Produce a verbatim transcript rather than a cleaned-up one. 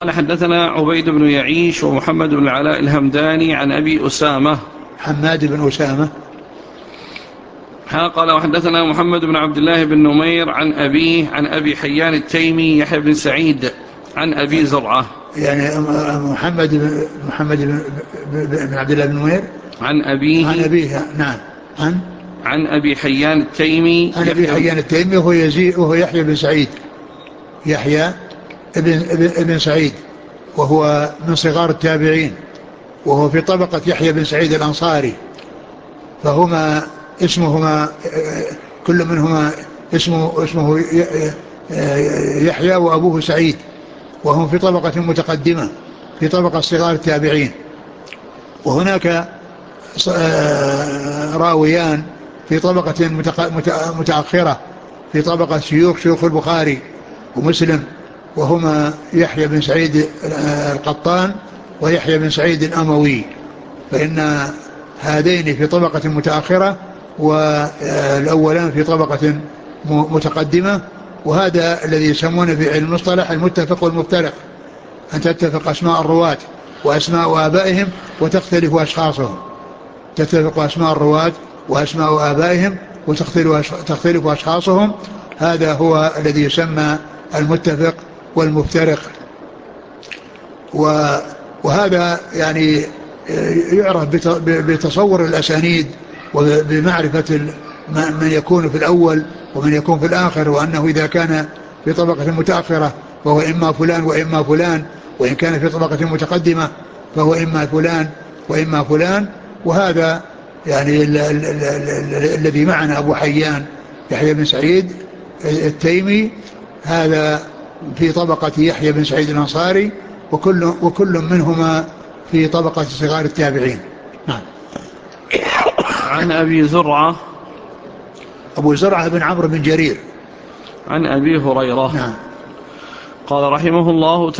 قال حدثنا عبيد بن يعيش ومحمد بن العلاء الهمداني عن أبي أسامة حماد بن أسامة. قال وحدثنا محمد بن عبد الله بن نمير عن أبيه عن أبي حيان التيمي يحيى بن سعيد عن أبي زرعة. يعني محمد بن محمد بن عبد الله بن نمير عن أبيه عن أبيه. نعم. عن عن أبي حيان التيمي عن أبي حيان التيمي وهو يزيد وهو يحيى بن سعيد يحيى ابن, ابن, ابن سعيد، وهو من صغار التابعين، وهو في طبقة يحيى بن سعيد الأنصاري، فهما اسمهما كل منهما اسمه, اسمه يحيى وأبوه سعيد، وهم في طبقة متقدمة في طبقة صغار التابعين. وهناك راويان في طبقة متأخرة في طبقة شيوخ شيوخ البخاري ومسلم، وهما يحيى بن سعيد القطان ويحيى بن سعيد الأموي، فإن هذين في طبقة متأخرة والأولان في طبقة متقدمة. وهذا الذي يسمونه في علم المصطلح المتفق والمفترق، أن تتفق أسماء الرواة وأسماء آبائهم وتختلف أشخاصهم، تتفق أسماء الرواة وأسماء آبائهم وتختلف أشخاصهم. هذا هو الذي يسمى المتفق والمفترق. وهذا يعني يعرف بتصور الأسانيد وبمعرفة من يكون في الأول ومن يكون في الآخر، وأنه إذا كان في طبقة متأخرة فهو إما فلان وإما فلان، وإن كان في طبقة متقدمة فهو إما فلان وإما فلان. وهذا يعني الذي معنا أبو حيان يحيى بن سعيد التيمي، هذا في طبقة يحيى بن سعيد الأنصاري، وكل, وكل منهما في طبقة صغار التابعين. نعم. عن أبي زرعة أبو زرعة بن عمرو بن جرير عن أبي هريرة. نعم. قال رحمه الله